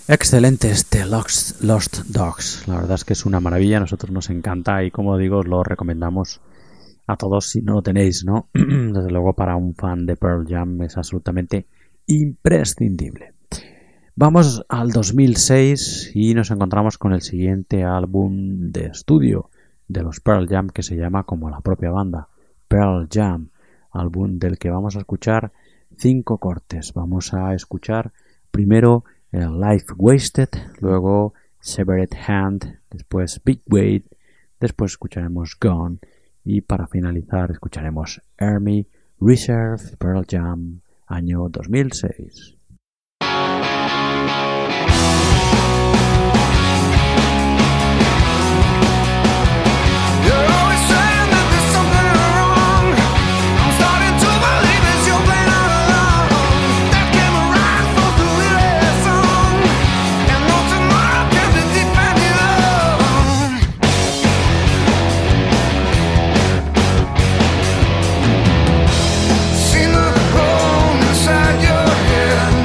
Excelente este Lost Dogs. La verdad es que es una maravilla, a nosotros nos encanta y como digo, os lo recomendamos a todos si no lo tenéis, ¿no? Desde luego para un fan de Pearl Jam es absolutamente imprescindible. Vamos al 2006 y nos encontramos con el siguiente álbum de estudio de los Pearl Jam que se llama como la propia banda, Pearl Jam, álbum del que vamos a escuchar 5 cortes. Vamos a escuchar primero Life Wasted, luego Severed Hand, después Big Weight, después escucharemos Gone y para finalizar escucharemos Army Reserve Pearl Jam, año 2006. Seen the hole inside your head.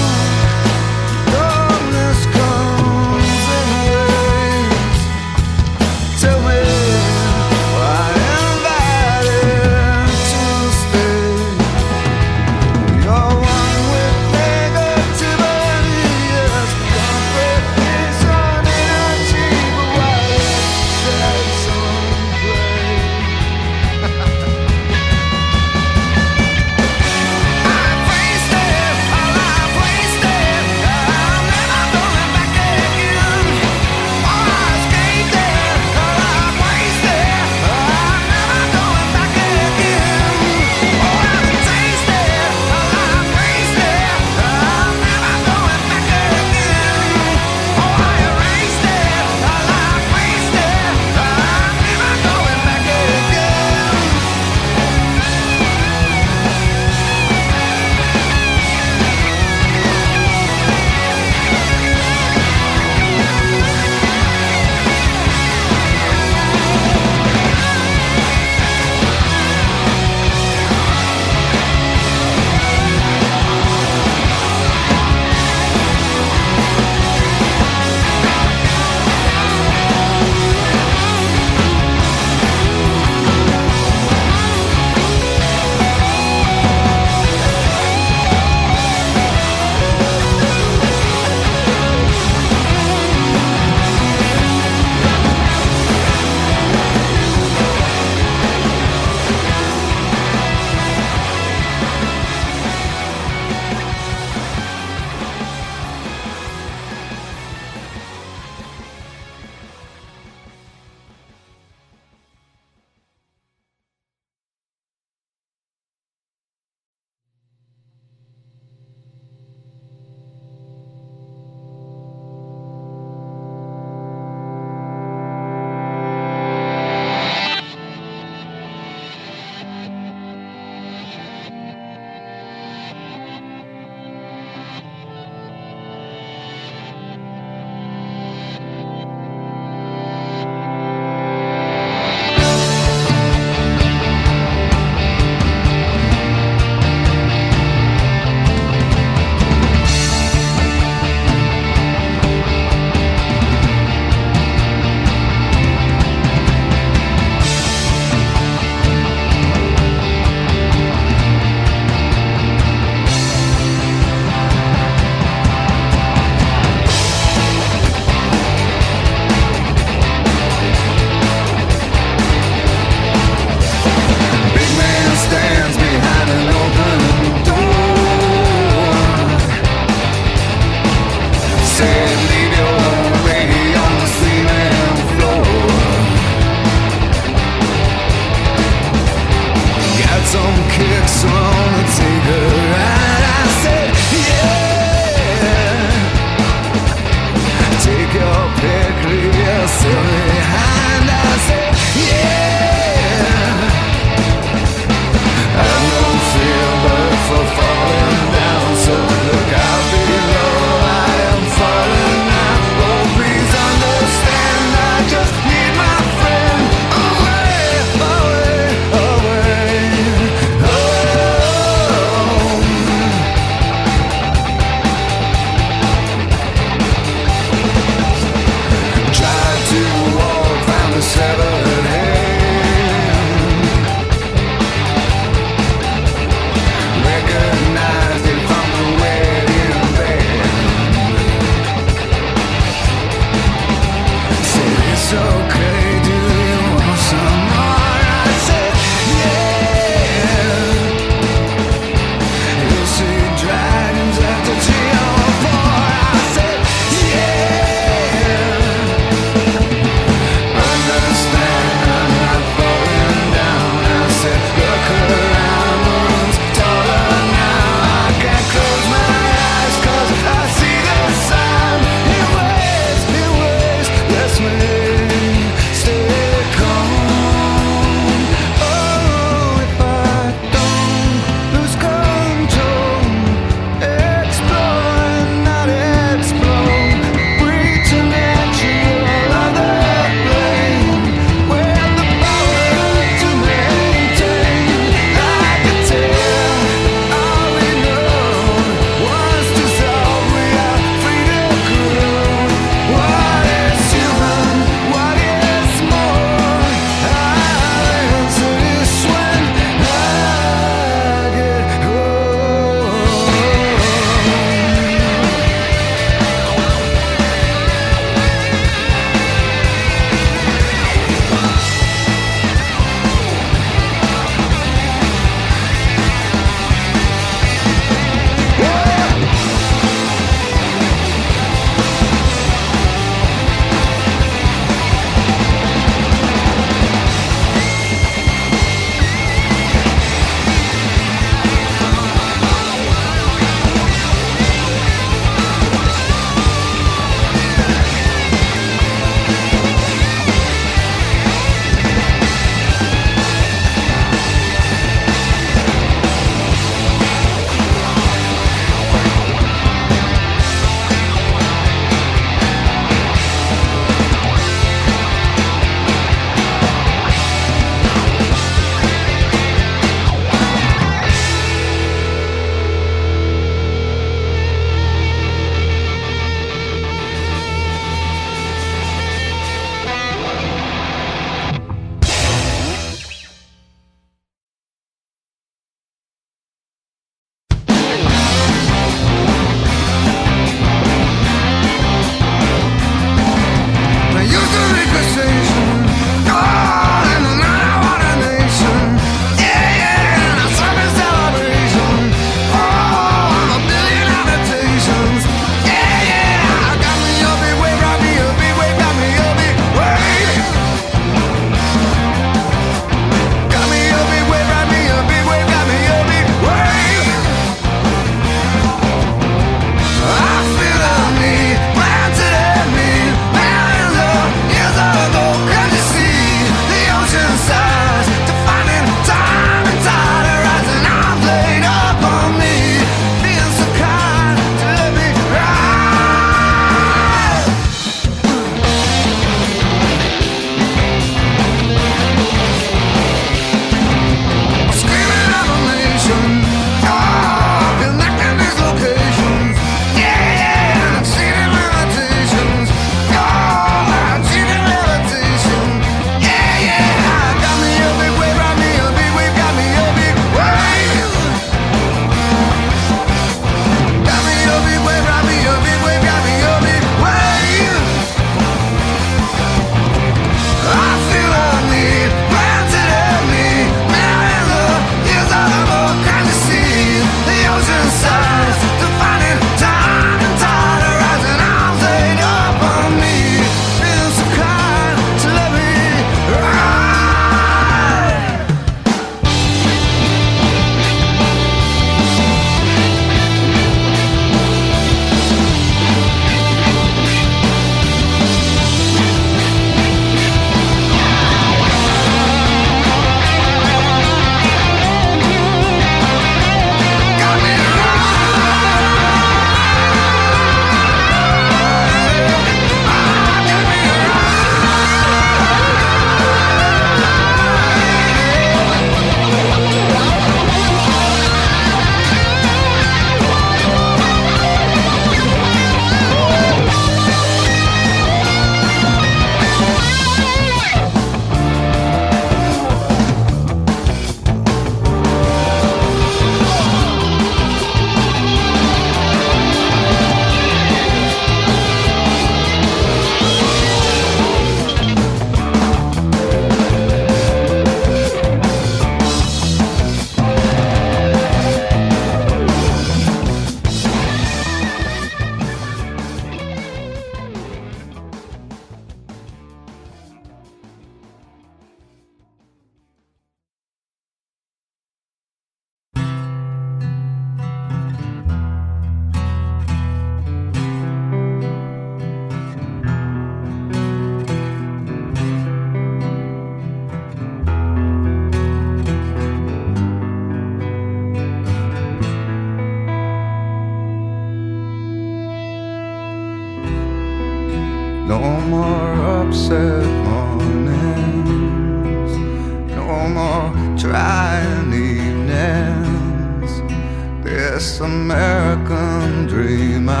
more upset mornings, no more trying evenings. This American dream I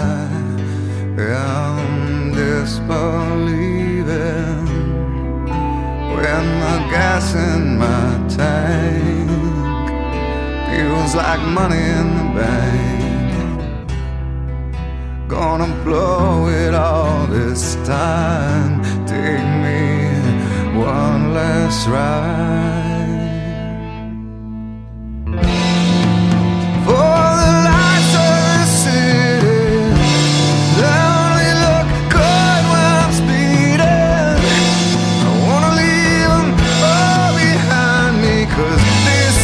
am disbelieving. When the gas in my tank feels like money in the bank, gonna blow it all this time. Take me one last ride. For the lights of the city, they only look good when I'm speeding. I wanna leave them all behind me, 'cause this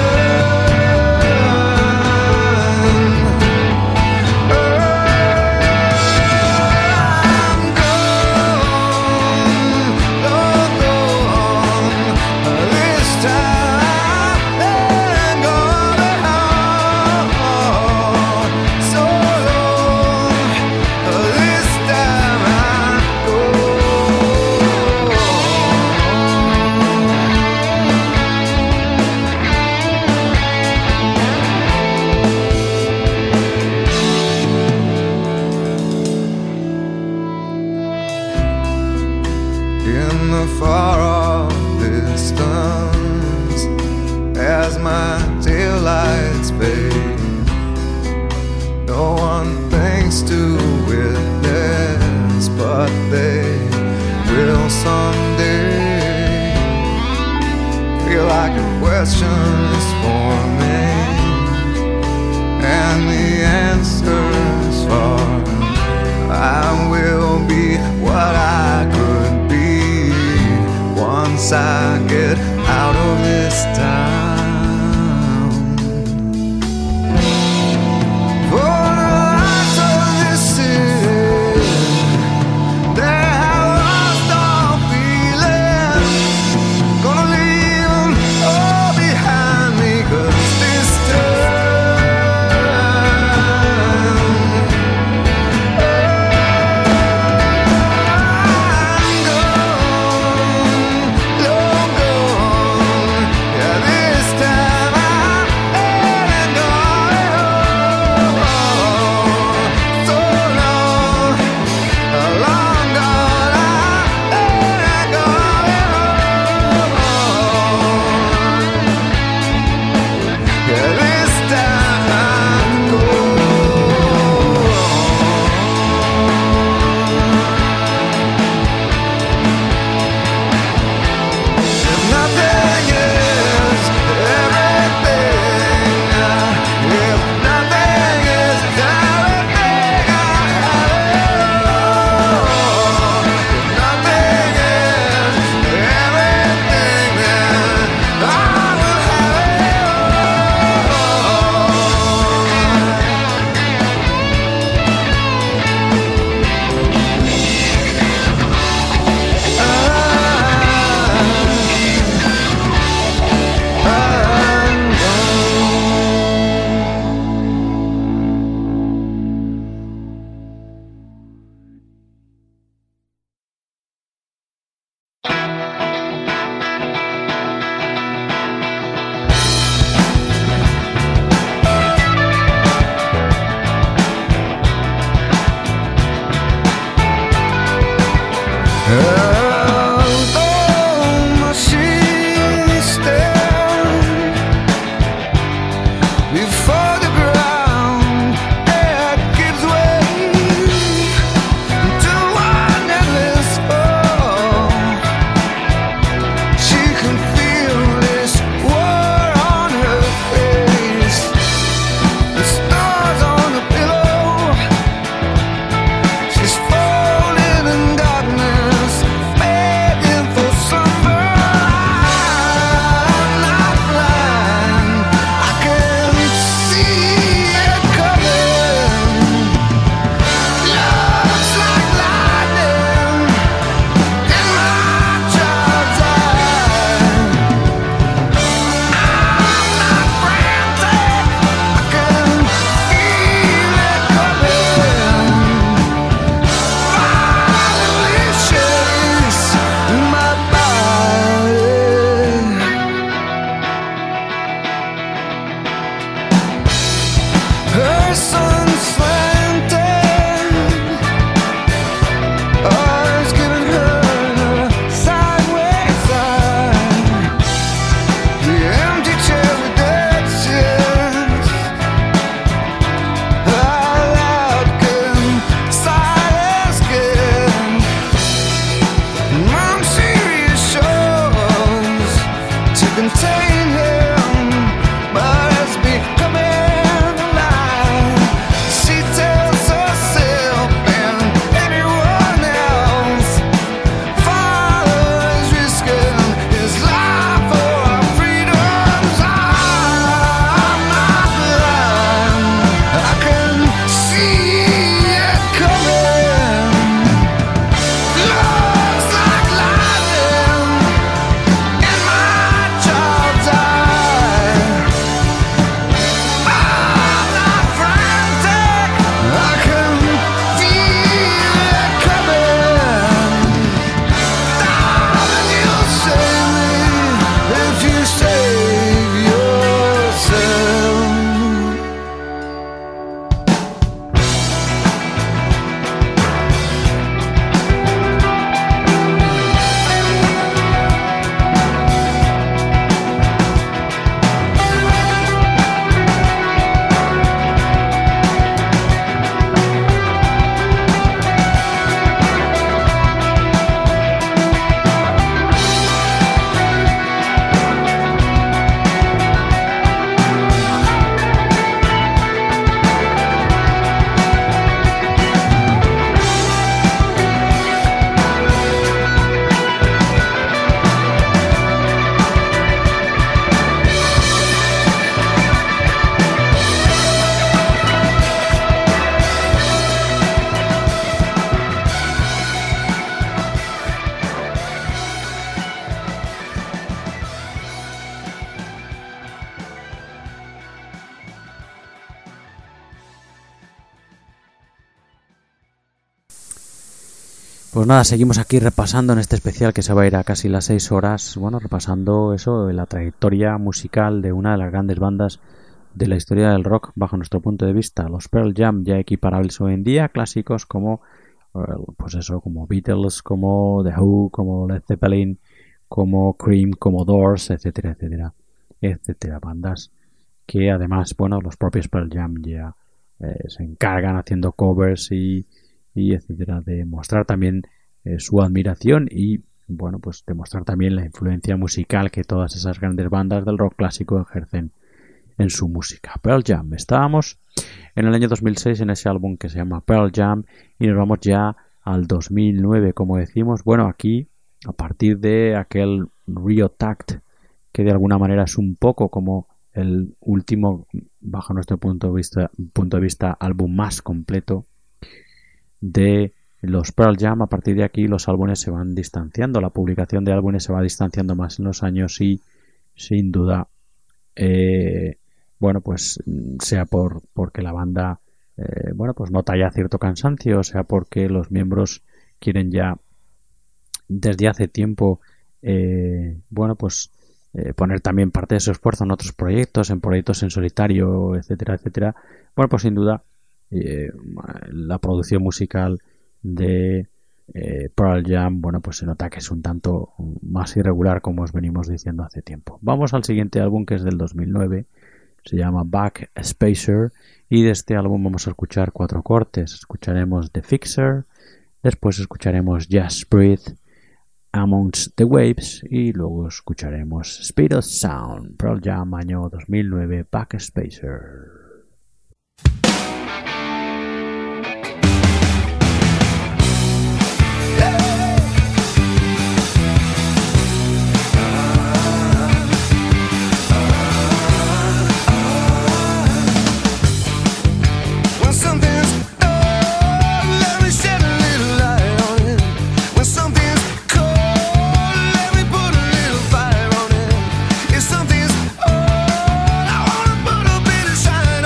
in the far off distance, as my taillights fade, no one thinks to witness, but they will someday. Feel like a question is forming, and the answer's far. I will be what I could be once I get out of this town. For the lights of this city, they have lost all feeling. Gonna leave them all behind me, 'cause this time Pues nada, seguimos aquí repasando en este especial que se va a ir a casi las 6 horas, bueno, repasando eso, la trayectoria musical de una de las grandes bandas de la historia del rock bajo nuestro punto de vista, los Pearl Jam, ya equiparables hoy en día, clásicos como, pues eso, como Beatles, como The Who, como Led Zeppelin, como Cream, como Doors, etcétera, etcétera, etcétera, bandas que además, bueno, los propios Pearl Jam ya se encargan haciendo covers y etcétera, de mostrar también su admiración y, bueno, pues demostrar también la influencia musical que todas esas grandes bandas del rock clásico ejercen en su música. Pearl Jam. Estábamos en el año 2006 en ese álbum que se llama Pearl Jam y nos vamos ya al 2009, como decimos. Bueno, aquí, a partir de aquel Rio Tact, que de alguna manera es un poco como el último, bajo nuestro punto de vista, álbum más completo de los Pearl Jam. A partir de aquí los álbumes se van distanciando, la publicación de álbumes se va distanciando más en los años y sin duda bueno, pues sea porque la banda bueno, pues nota ya cierto cansancio, sea porque los miembros quieren ya desde hace tiempo bueno, pues poner también parte de su esfuerzo en otros proyectos, en proyectos en solitario, etcétera, etcétera. Bueno, pues sin duda la producción musical de Pearl Jam, bueno, pues se nota que es un tanto más irregular, como os venimos diciendo hace tiempo. Vamos al siguiente álbum, que es del 2009, se llama Back Spacer, y de este álbum vamos a escuchar 4 cortes. Escucharemos The Fixer, después escucharemos Just Breathe, Amongst the Waves, y luego escucharemos Speed of Sound. Pearl Jam, año 2009, Back Spacer. Shine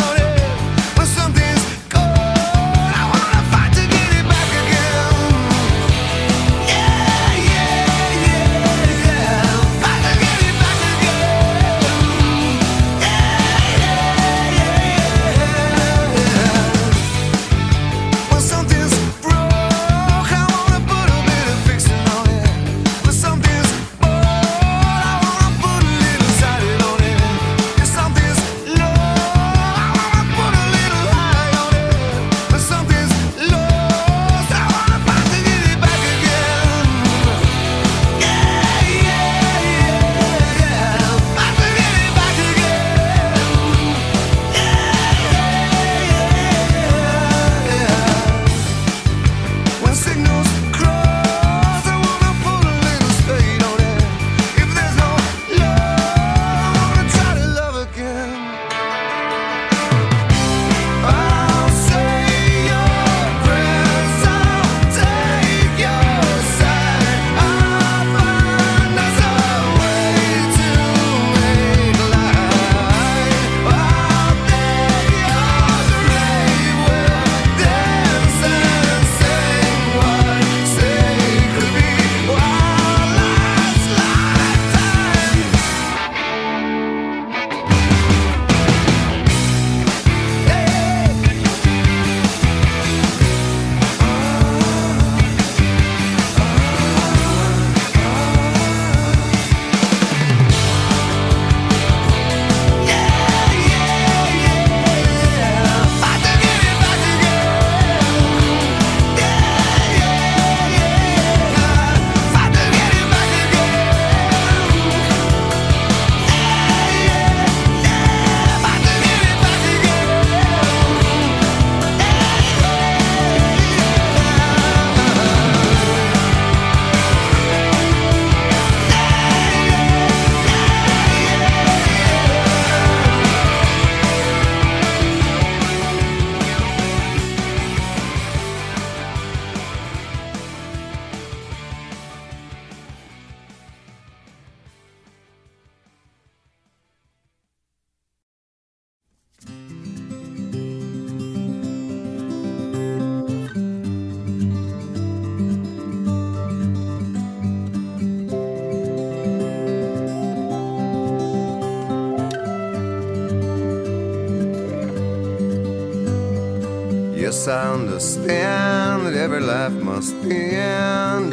course I understand that every life must end.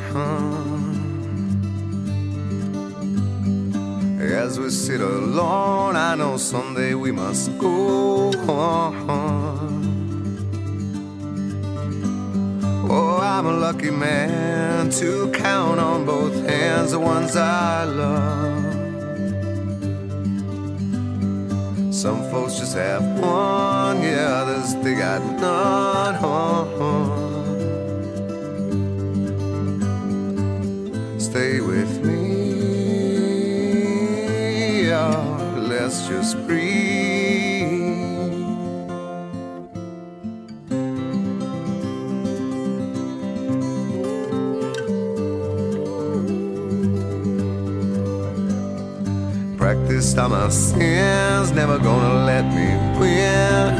As we sit alone, I know someday we must go on. Oh, I'm a lucky man to count on both hands the ones I love. Some folks just have one, yeah, others they got none. Stay with me, oh, let's just breathe. Practiced on my sins, never gonna let me win.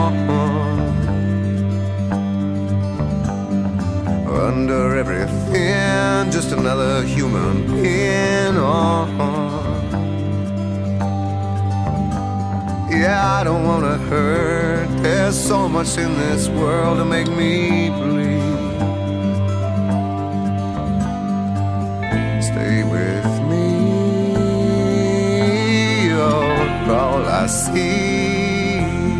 Under everything, just another human being. Yeah, I don't wanna hurt. There's so much in this world to make me bleed. Stay with me, all I see.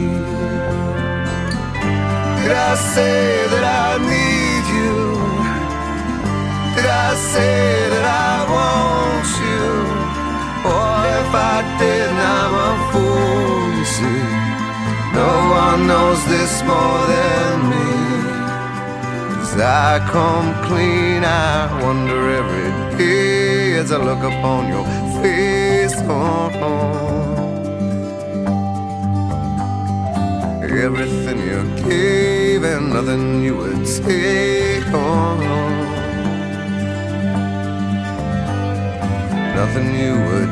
Did I say that I need you? Did I say that I want you? Or if I didn't, I'm a fool, you see. No one knows this more than me. As I come clean, I wonder every day as I look upon your face. Everything you gave and nothing you would take on. Nothing you would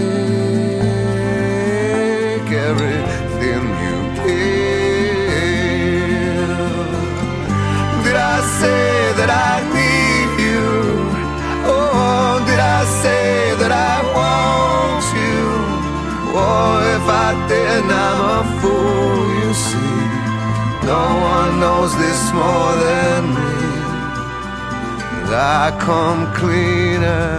take. Everything you gave. Did I say that I need you? Oh, did I say that I want you? Oh, if I didn't, I'm a fool, you see. No one knows this more than me. As I come cleaner.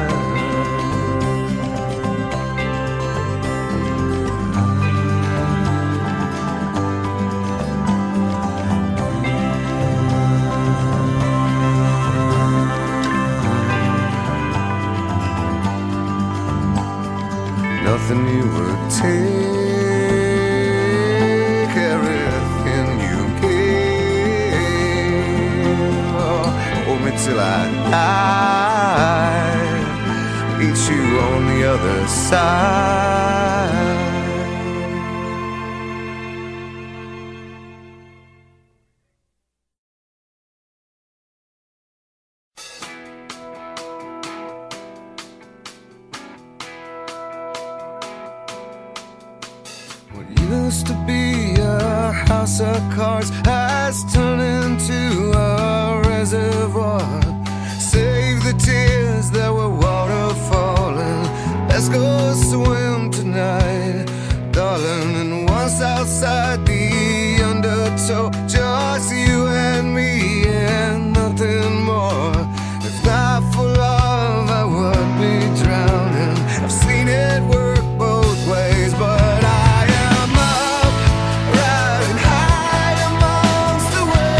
Nothing you would take, everything you gave. Oh, hold me till I die, meet you on the other side. Used to be a house of cards has turned into a reservoir. Save the tears that were waterfalling. Let's go swim tonight, darling. And once outside the undertow, just you and me and nothing more. If not for love, I would be drowning. I've seen it work both ways, but I am up, riding high amongst the waves.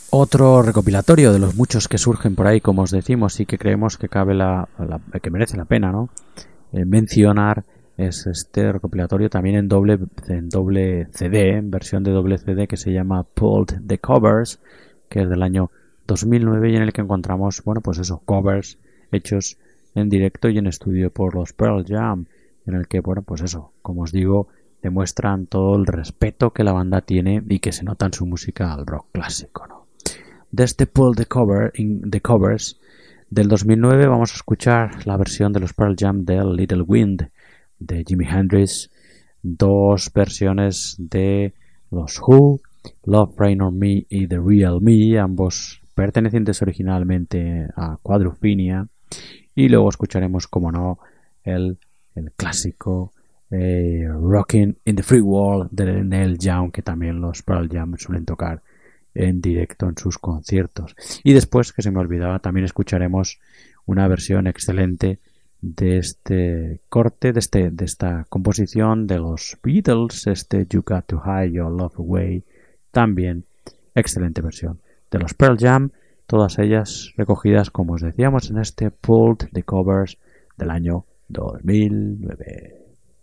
Otro recopilatorio de los muchos que surgen por ahí, como os decimos, y que creemos que que merece la pena, ¿no? Mencionar es este recopilatorio también en doble CD, en versión de doble CD, que se llama Pulled the Covers, que es del año 2009 y en el que encontramos, bueno, pues eso, covers hechos en directo y en estudio por los Pearl Jam, en el que, bueno, pues eso, como os digo, demuestran todo el respeto que la banda tiene y que se nota en su música al rock clásico, ¿no? De este Pull the Covers del 2009 vamos a escuchar la versión de los Pearl Jam del Little Wind de Jimi Hendrix, dos versiones de los Who, Love Rain on Me y The Real Me, ambos pertenecientes originalmente a Quadrophenia, y luego escucharemos, como no, el clásico Rockin' in the Free World de Neil Young, que también los Pearl Jam suelen tocar en directo en sus conciertos. Y después, que se me olvidaba, también escucharemos una versión excelente de este corte, de esta composición de los Beatles, You Got to Hide Your Love Away, también excelente versión de los Pearl Jam, todas ellas recogidas, como os decíamos, en este Pulled the Covers del año 2009.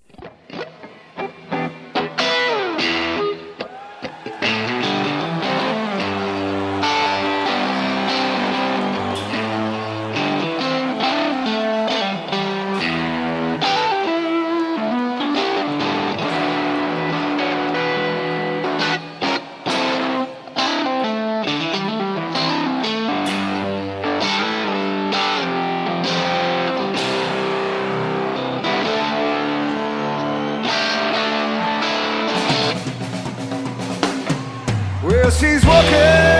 She's walking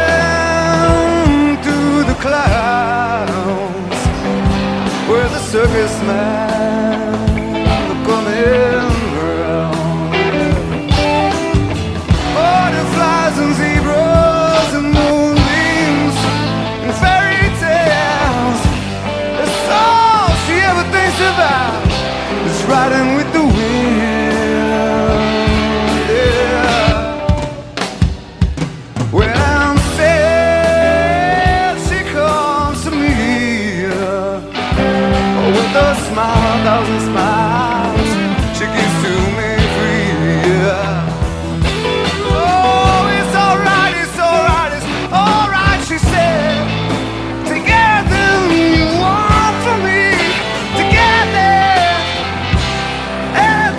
through the clouds where the circus man are coming around. Butterflies and zebras and moonbeams and fairy tales. That's all she ever thinks about is riding with the wind. Thousand smiles she gives to me free, yeah. Oh, it's alright, it's alright, it's alright, she said. Together you want from me, together and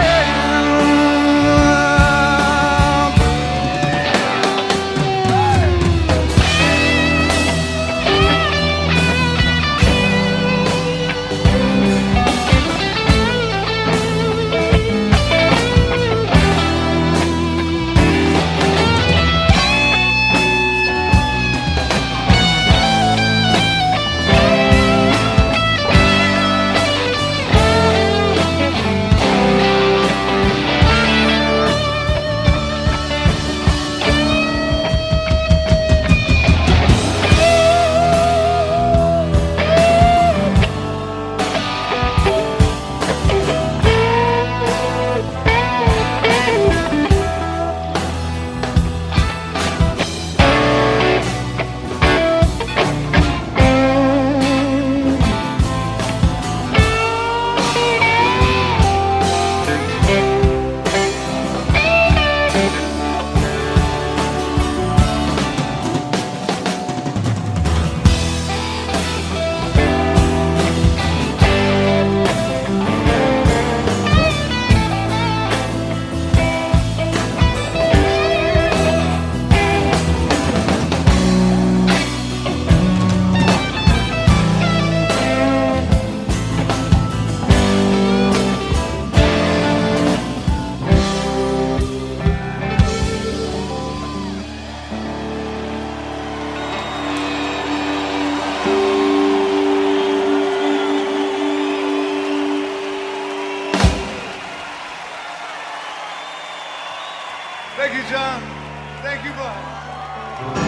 Thank you, John. Thank you, Bob.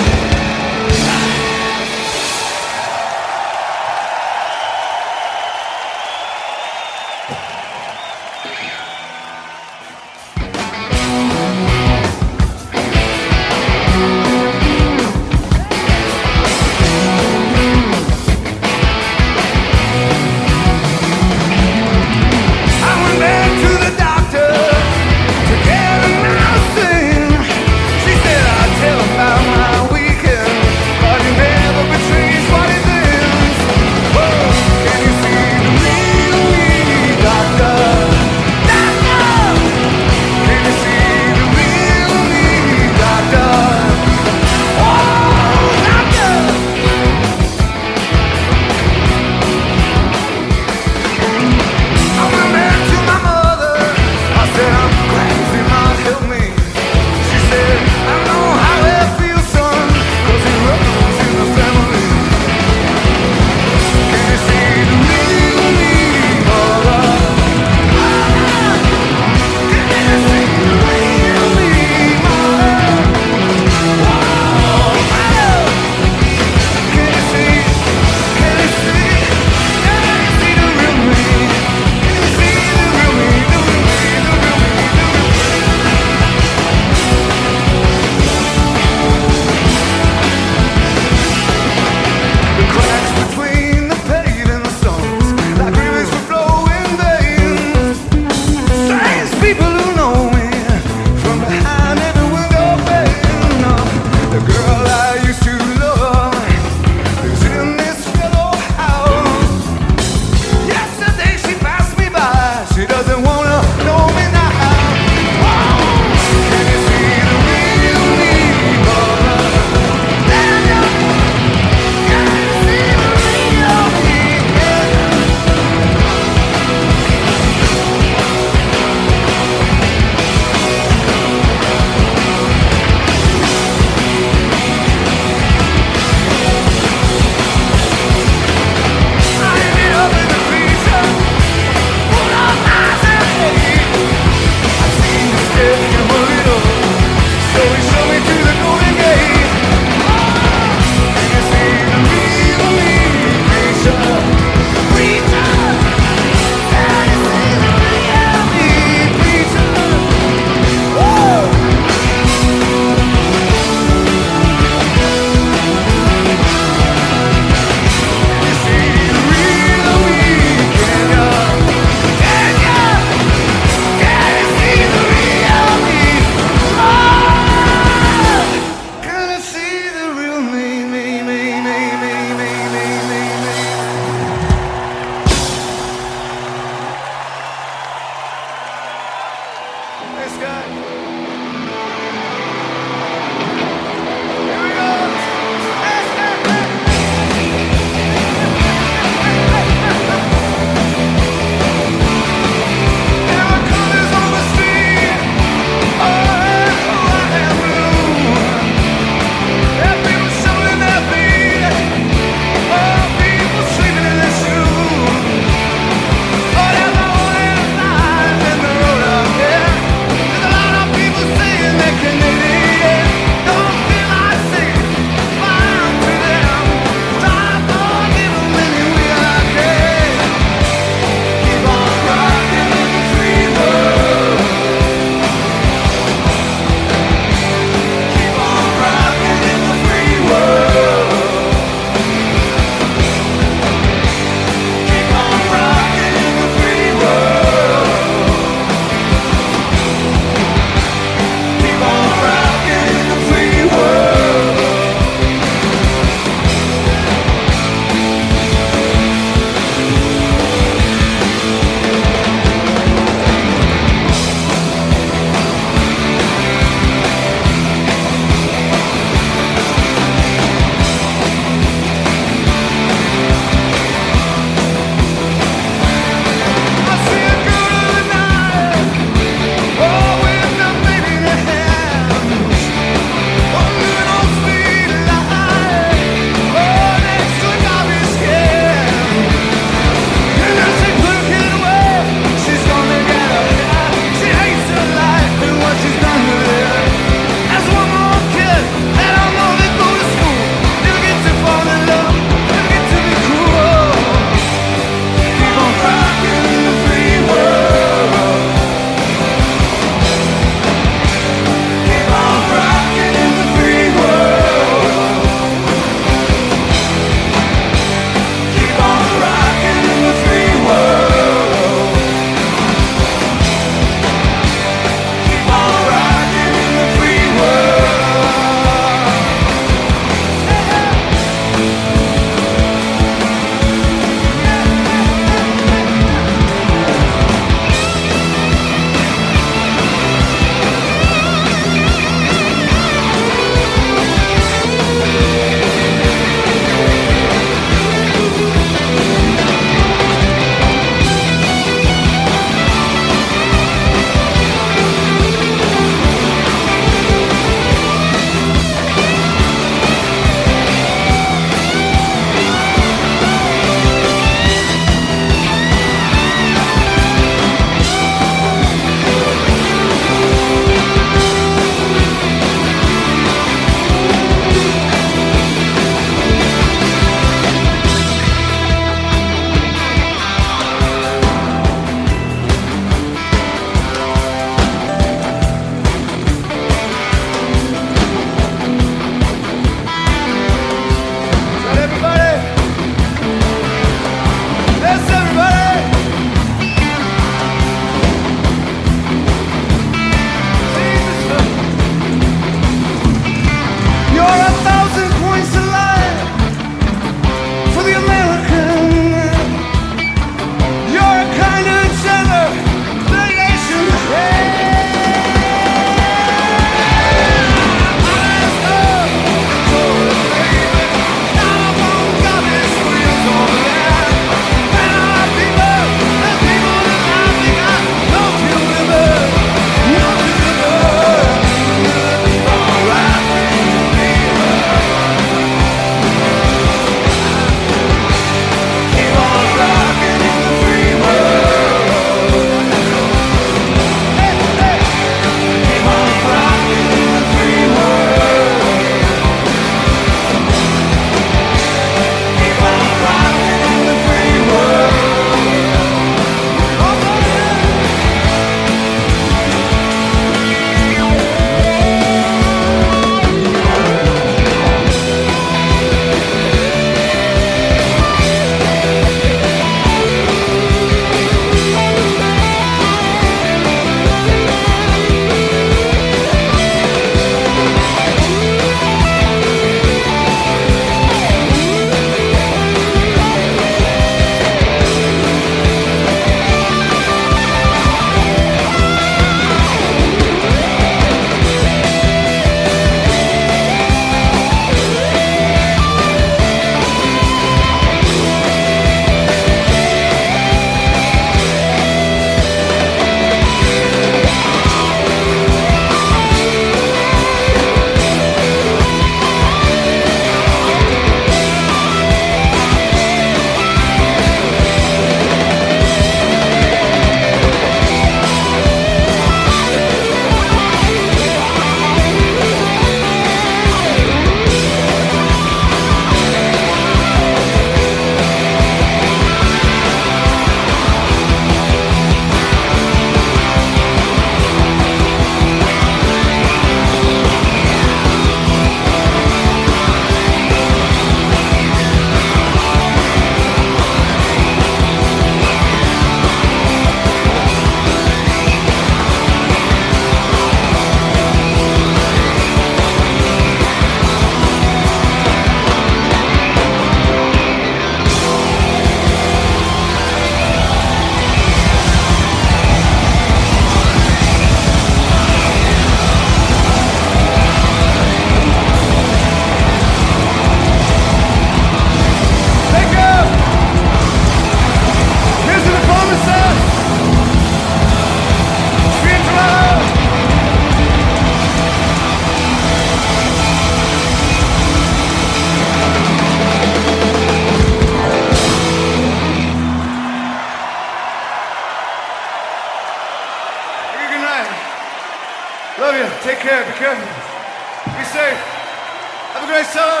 Okay. Be safe. Have a great summer.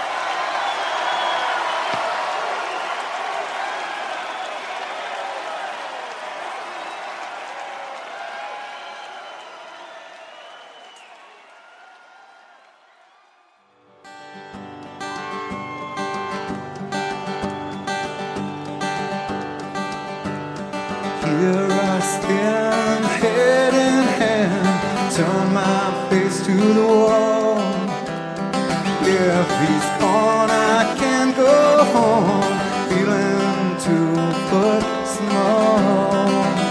Here I stand, head in hand, turn my face to the wall. If he's gone, I can't go home, feeling 2 foot small.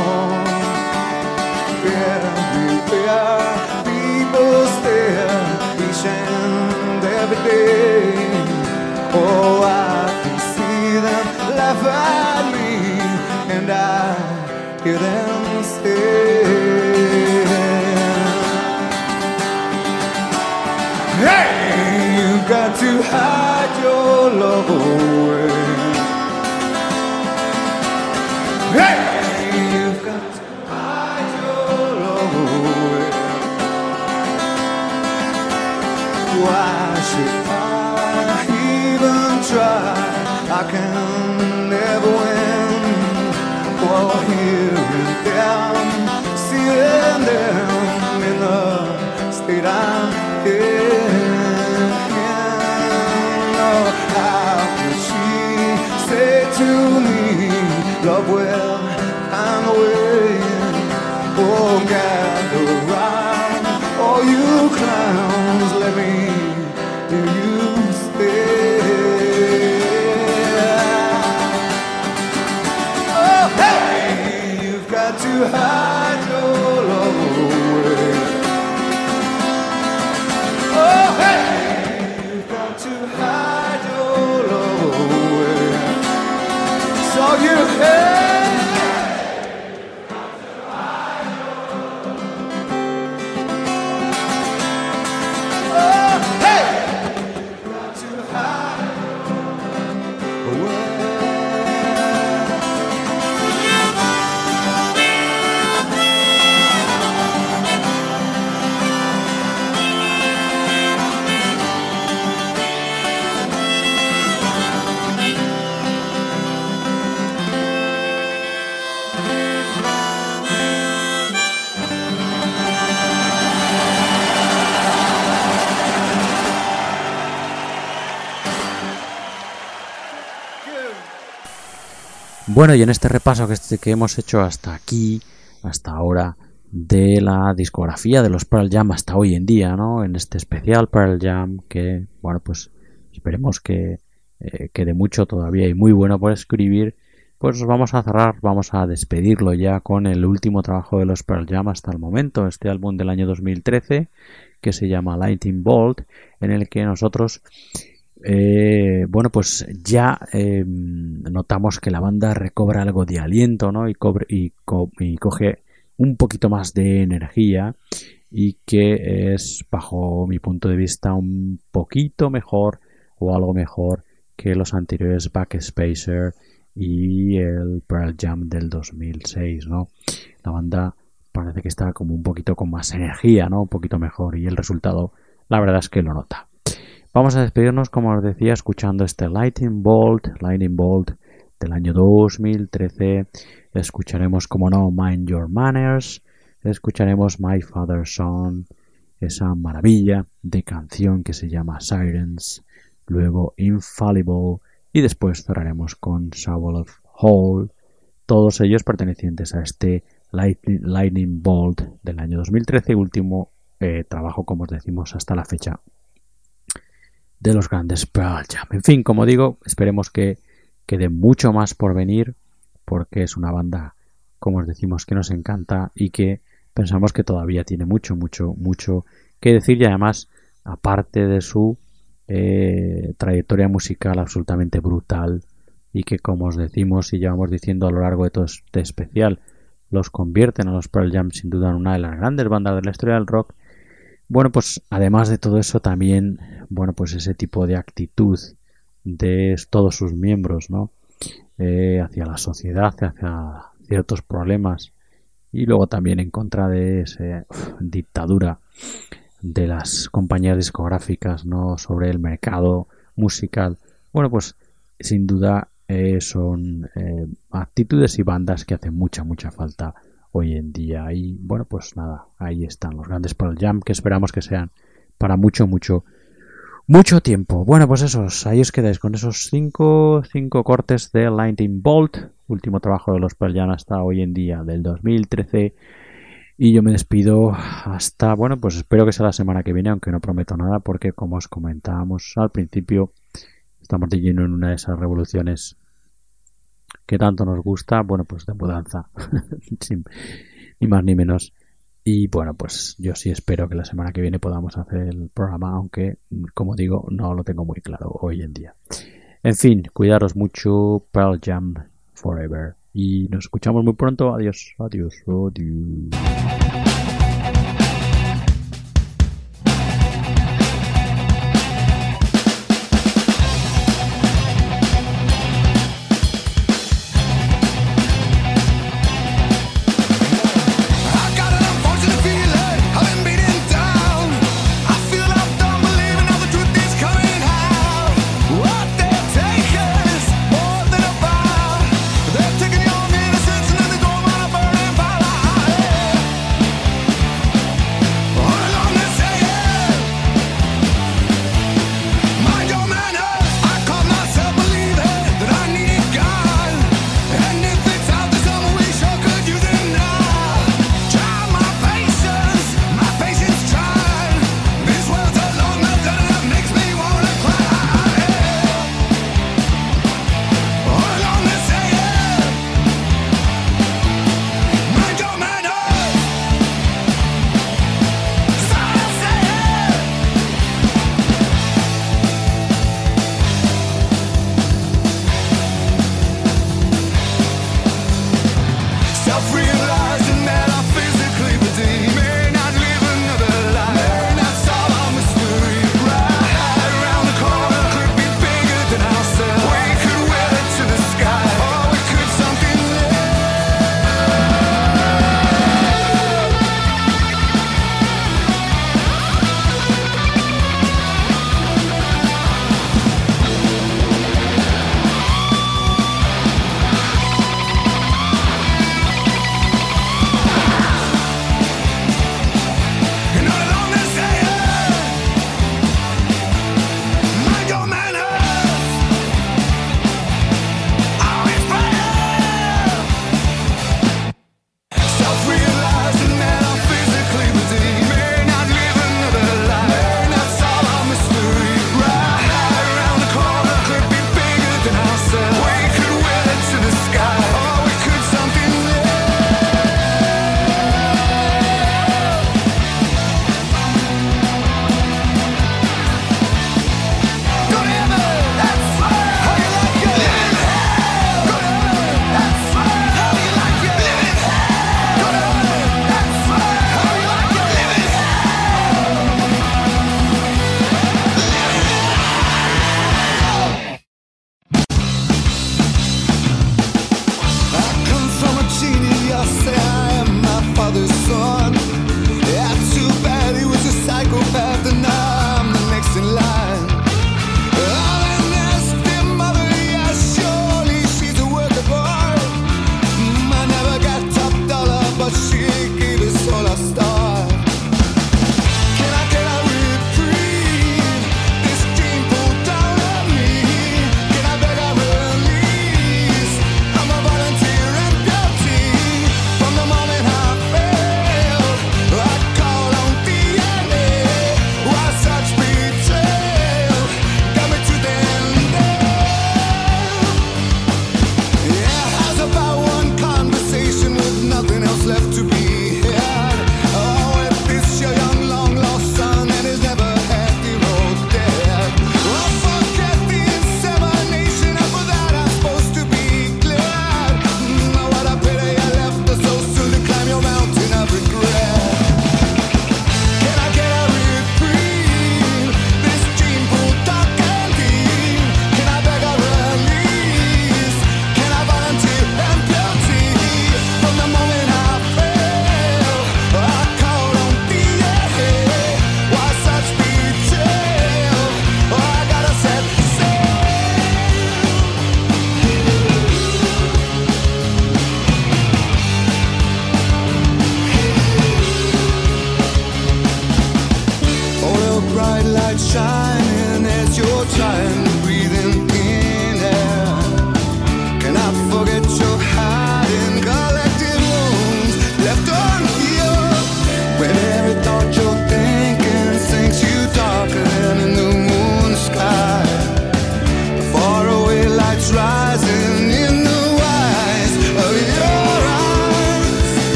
Everywhere people stare, each and every day. Oh, I can see them laugh at me, and I hear them say, hey, you've got to hide your love away. Hey, you've got to hide your love away. Why should I even try? I can never win. For hearing them, seeing them in the state I'm in. Oh, how could she say to me, love will find a way? Oh, gather round, all you clowns, let me hear you stay. To hide your love away. Oh, hey, you've got to hide your love away. So you got to hide your oh, hey, you've got to hide away. Bueno, y en este repaso que hemos hecho hasta aquí, hasta ahora, de la discografía de los Pearl Jam hasta hoy en día, ¿no? En este especial Pearl Jam que, bueno, pues esperemos que quede mucho todavía y muy bueno por escribir, pues vamos a cerrar, vamos a despedirlo ya con el último trabajo de los Pearl Jam hasta el momento, este álbum del año 2013 que se llama Lightning Bolt, en el que nosotros bueno, pues ya notamos que la banda recobra algo de aliento, ¿no? Y coge un poquito más de energía y que es, bajo mi punto de vista, un poquito mejor o algo mejor que los anteriores Backspacer y el Pearl Jam del 2006, ¿no? La banda parece que está como un poquito con más energía, ¿no? Un poquito mejor, y el resultado, la verdad es que lo nota. Vamos a despedirnos, como os decía, escuchando este Lightning Bolt del año 2013. Escucharemos, como no, Mind Your Manners. Escucharemos My Father's Son, esa maravilla de canción que se llama Sirens. Luego Infallible. Y después cerraremos con Shovel of Hole. Todos ellos pertenecientes a este Lightning Bolt del año 2013. Último trabajo, como os decimos, hasta la fecha de los grandes Pearl Jam. En fin, como digo, esperemos que quede mucho más por venir, porque es una banda, como os decimos, que nos encanta y que pensamos que todavía tiene mucho que decir, y además, aparte de su trayectoria musical absolutamente brutal, y que, como os decimos y llevamos diciendo a lo largo de todo este especial, los convierten a los Pearl Jam sin duda en una de las grandes bandas de la historia del rock. Bueno, pues además de todo eso también, bueno, pues ese tipo de actitud de todos sus miembros, ¿no? Hacia la sociedad, hacia ciertos problemas, y luego también en contra de esa dictadura de las compañías discográficas, ¿no? Sobre el mercado musical. Bueno, pues sin duda son actitudes y bandas que hacen mucha falta hoy en día. Y bueno, pues nada, ahí están los grandes Pearl Jam, que esperamos que sean para mucho tiempo. Bueno, pues ahí os quedáis con esos cinco cortes de Lightning Bolt, último trabajo de los Pearl Jam hasta hoy en día, del 2013. Y yo me despido hasta, bueno, pues espero que sea la semana que viene, aunque no prometo nada, porque como os comentábamos al principio, estamos de lleno en una de esas revoluciones que tanto nos gusta, bueno, pues de mudanza, ni más ni menos. Y bueno, pues yo sí espero que la semana que viene podamos hacer el programa, aunque, como digo, no lo tengo muy claro hoy en día. En fin, cuidaros mucho, Pearl Jam Forever. Y nos escuchamos muy pronto. Adiós.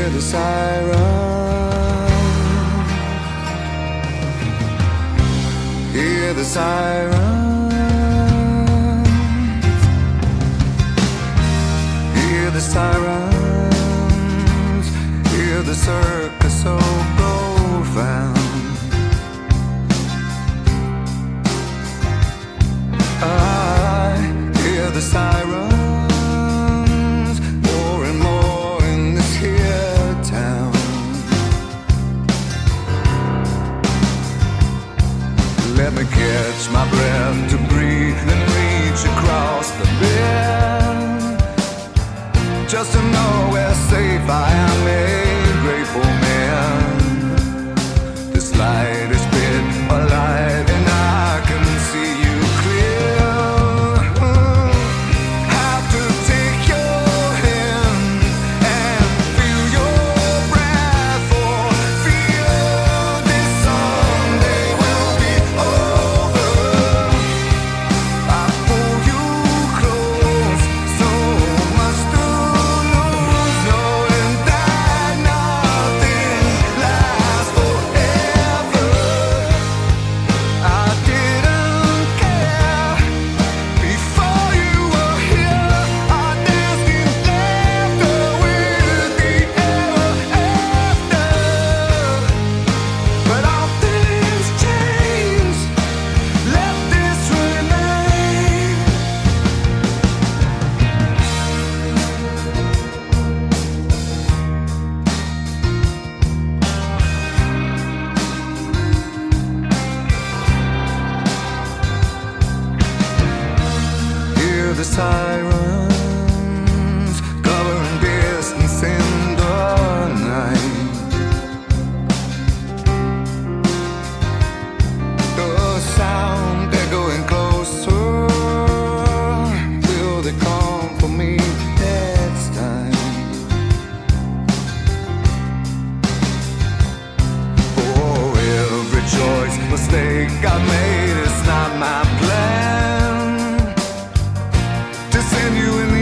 hear the siren, hear the siren, hear the sirens, hear the circus so profound. I hear the sirens more and more in this here town. Let me catch my breath to breathe and reach across the bend, just to know where safe I am, a grateful man. This light is bit a light and I can see you clear. Have to take your hand and feel your breath, or feel this someday will be over. I pull you close, so much to lose, knowing that nothing lasts forever. I didn't care before you were here. I danced in laughter with the ever after. But all things change. Let this remain. Hear the sirens covering distance in the night. The sound echoing closer. Will they come for me next time? For every choice, mistake I made, it's not my plan to send you in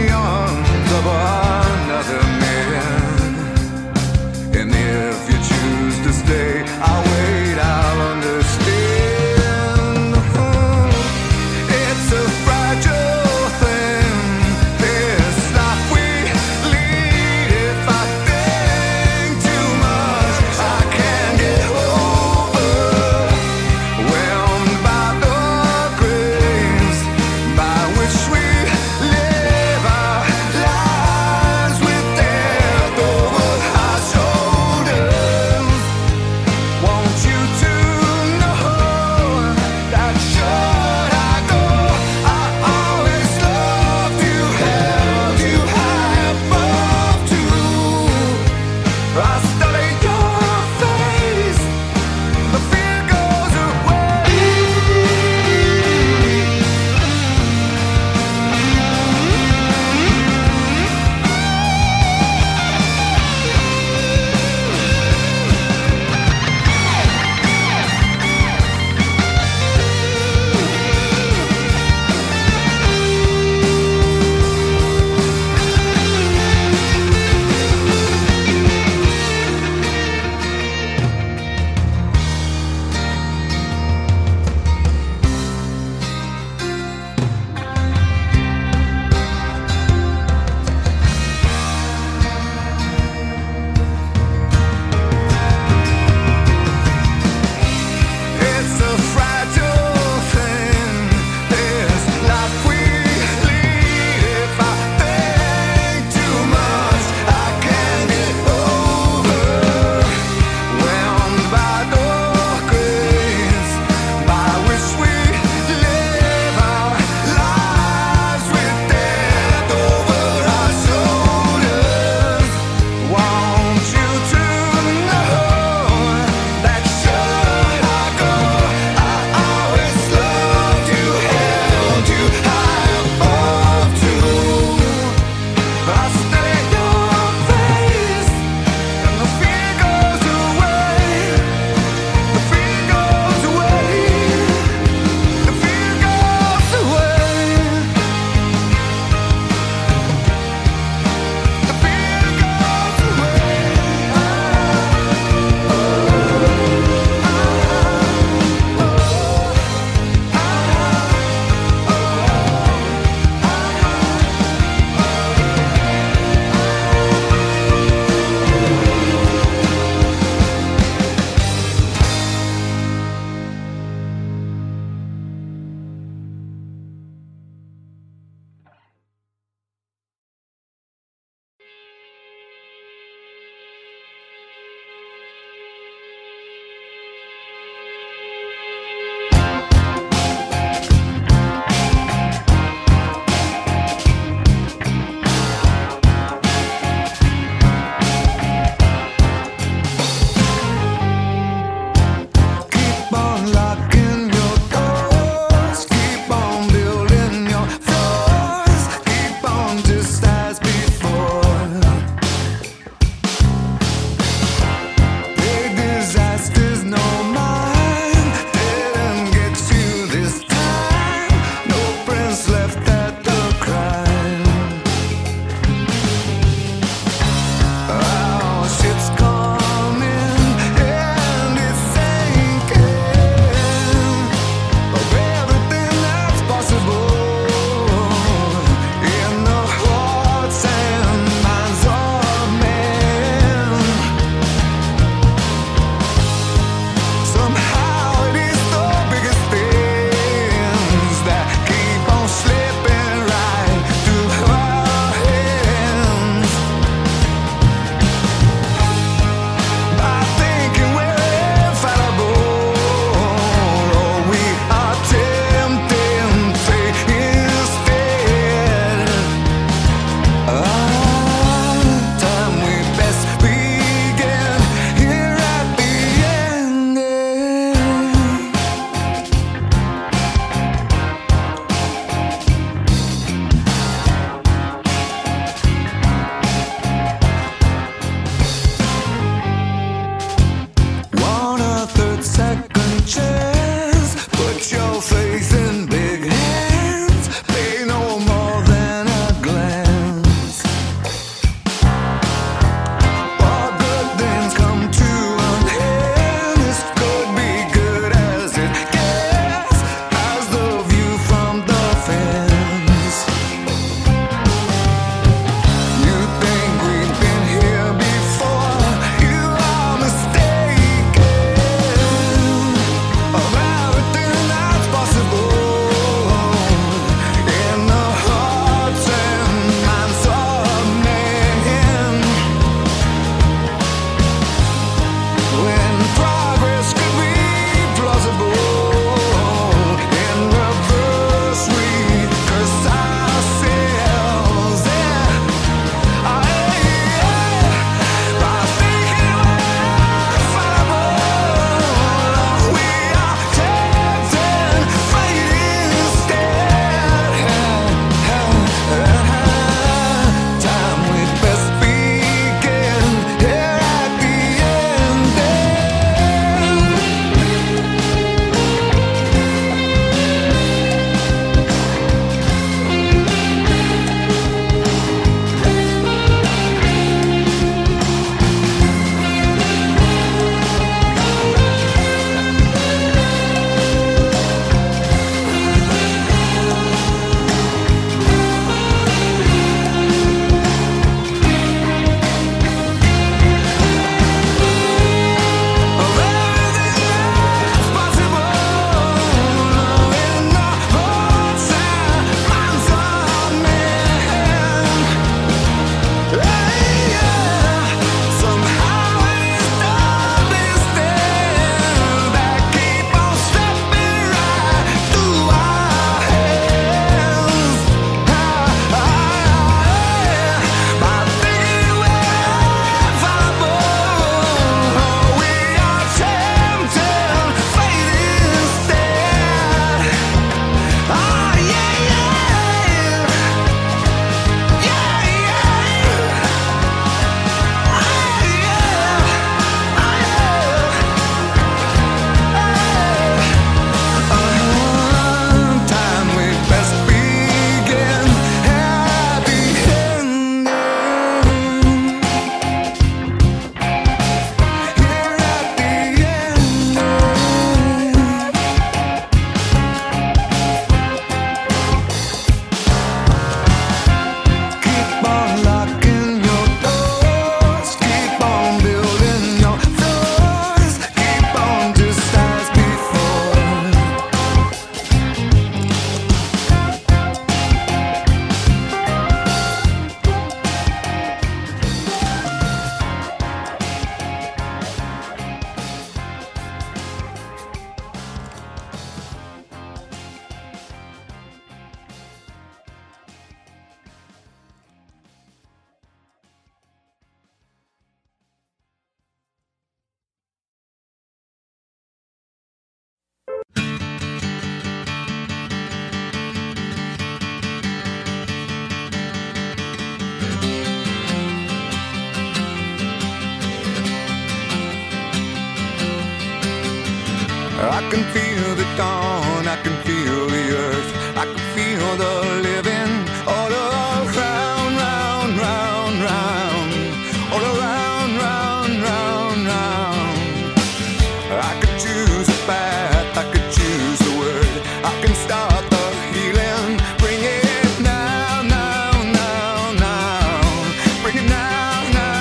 can feel the dawn, I can feel the earth, I can feel the living all around, round, round, round, all around, round, round, round. I could choose a path, I could choose the word, I can start the healing, bring it now, now, now, now, bring it now,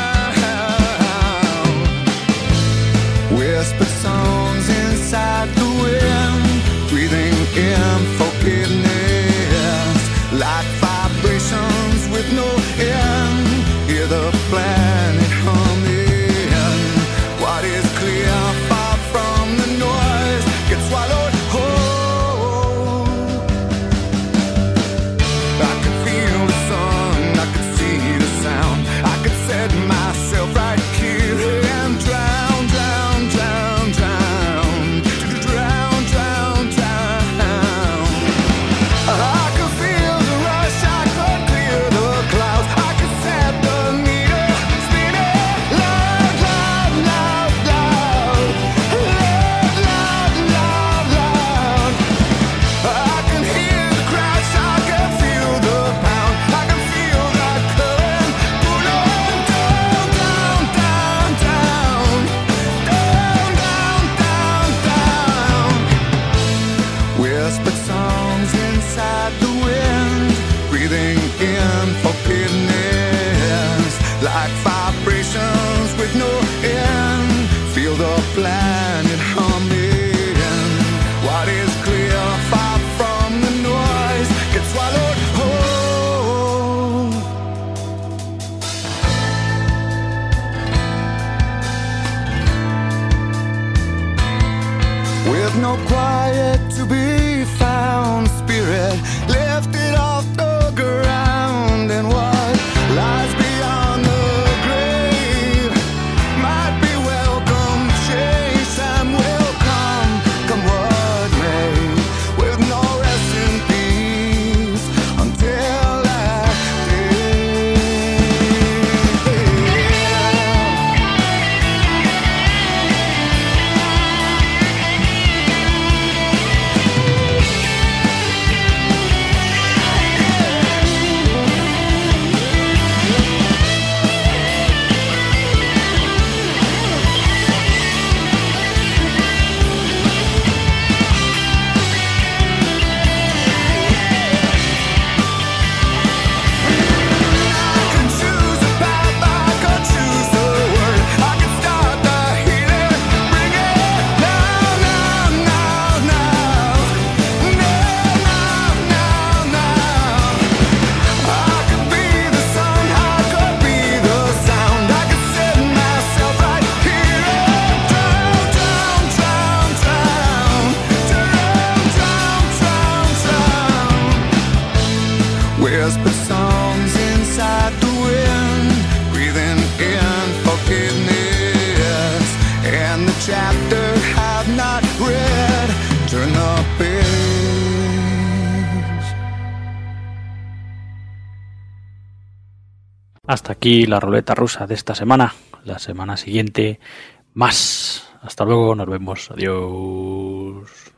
now. Whispered songs inside the wind, breathing in forgiveness, like vibrations with no end. Hear the planet humming. What is clear, far from the noise, gets swallowed whole. I can feel the sun, I can see the sound, I could set myself right here and drown, drown, drown, drown, drown, drown, drown. I can feel the rush, I could clear the clouds, I could set the meter spinning loud, loud, loud, loud, loud, loud, loud, loud. I can hear the crash, I can feel the pound, I can feel that current pulling down, down, down, down, down, down, down, down. Whispered songs inside the wind, breathing in forgiveness, like vibrations with no end. Feel the planet humming. What is clear, far from the noise, gets swallowed whole. With no quiet to be found, spirit lifted off the ground, and what lies beyond the grave might be welcome. Change time will come, come what may, with no rest in peace until that day. I can choose a path, I can choose the word, I can start the healing, bring it now, now, now, now, now, now, now. I could be the sun, I could be the sound, I could set myself right here and drown, drown, drown, drown, drown, drown, drown, drown. Whispered songs inside the wind, breathing in forgiveness, and the chapter I've not read, turn the page. Hasta aquí la ruleta rusa de esta semana. La semana siguiente, más. Hasta luego, nos vemos. Adiós.